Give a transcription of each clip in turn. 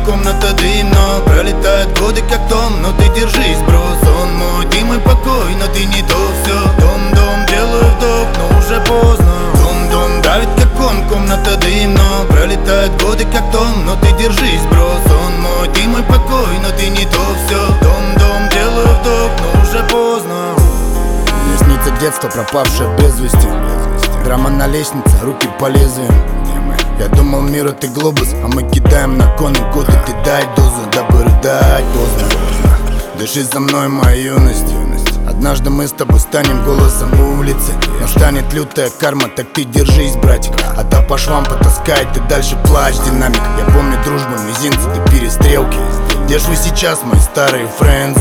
комната дым, но пролетают годы как том. Но ты держись, бро, сон мой, ты мой покой, но ты не то все. Дом, делаю вдох, но уже поздно. Дом, давит как комната дым, но пролетают годы как том. Но ты держись, бро, сон мой, ты мой покой, но ты не то все. Дом, делаю вдох, но уже поздно. Мне снится детство, пропавшее без вести. Драма на лестнице, руки по лезвию. Я думал, мир это глобус, а мы кидаем на кон и годы. Ты дай дозу, дабы рыдать поздно. Дыши за мной, моя юность. Однажды мы с тобой станем голосом улицы. Настанет лютая карма, так ты держись, братик. А та по швам потаскает, ты дальше плачь, динамик. Я помню дружбу, мизинцы, ты перестрелки. Где ж вы сейчас, мои старые френдзы?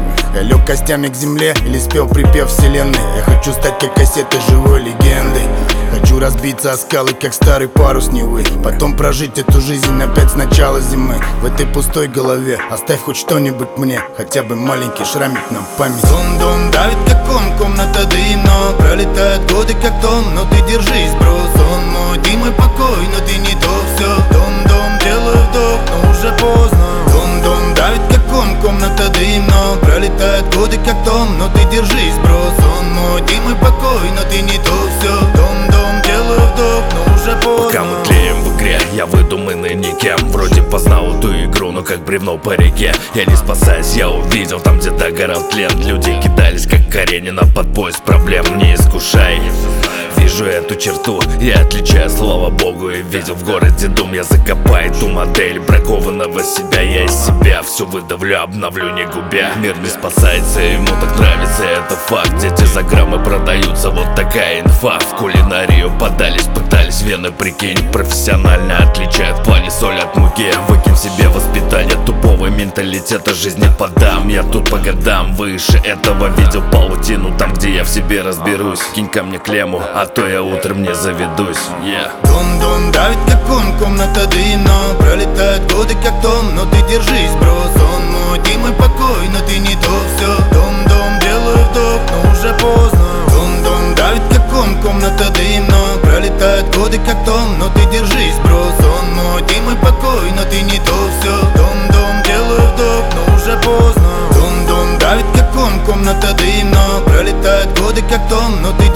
Я лег костями к земле или спел припев вселенной. Я хочу стать как кассета живой легендой. Хочу разбиться о скалы, как старый парус Невы. Потом прожить эту жизнь опять с начала зимы. В этой пустой голове оставь хоть что-нибудь мне, хотя бы маленький шрамик на память. Дом, давит как комната дым, но пролетают годы как том. Но ты держись, бро, сон мой, ты мой покой, но ты не то все. Дом, делаю вдох, но уже поздно. Дом, давит как комната дым, но пролетают годы как том. Но ты держись, бро, сон мой, ты мой покой, но ты не то все. Дом, делаю вдох, но уже поздно. Пока мы тлеем в игре, я выдуманный никем. Вроде познал эту игру, но как бревно по реке. Я не спасаюсь, я увидел там, где догорал тлен. Люди кидались, как Каренина, под пояс проблем. Не искушай, вижу эту черту, я отличаю, слава богу. И видел в городе дум, я закопаю ту модель бракованного себя. Я из себя все выдавлю, обновлю, не губя. Мир не спасается, ему так нравится, это факт. Дети за граммы продаются, вот такая инфа. В кулинарию подались, пытались, вены, прикинь. Профессионально отличают в плане соль от муки. Выкинь себе воспитание тупого менталитета, жизни подам. Я тут по годам выше этого, видел паутину там, где я в себе разберусь. Кинь ко мне клемму, а то я утром не заведусь. Дом, давит как комната дым, но пролетают годы как том. Но ты держись, бро, сон мой, ты мой покой, но ты не то все. Дом, делаю вдох, но уже поздно. Дом, давит как комната дым, но пролетают годы как том. Но ты держись, бро, сон мой, ты мой покой, но ты не то все. Дом, делаю вдох, но уже поздно. Дом, давит как комната дым, но пролетают годы как том. Но ты